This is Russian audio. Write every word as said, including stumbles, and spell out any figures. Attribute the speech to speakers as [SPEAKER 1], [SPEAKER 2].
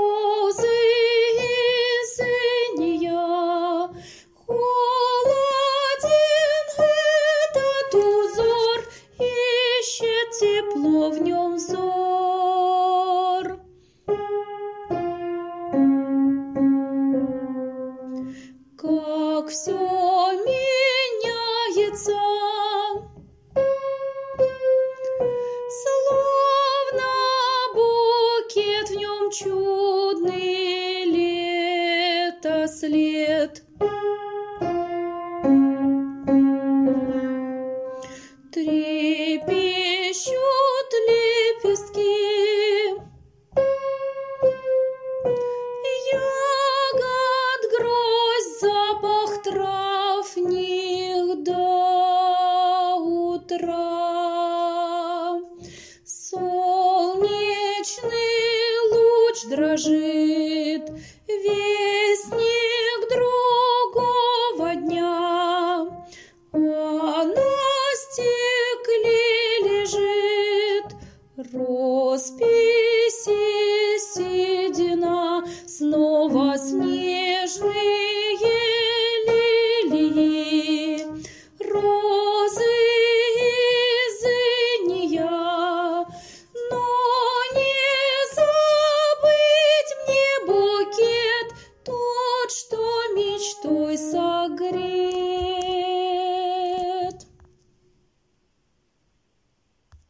[SPEAKER 1] Розы синия, холоден этот узор, ищет тепло в нем взор. Как все меняется, словно букет, в нем чудный летослед. Трепещут лепестки, ягод гроздь, запах трав в них до утра. Солнечный луч дрожит, ветер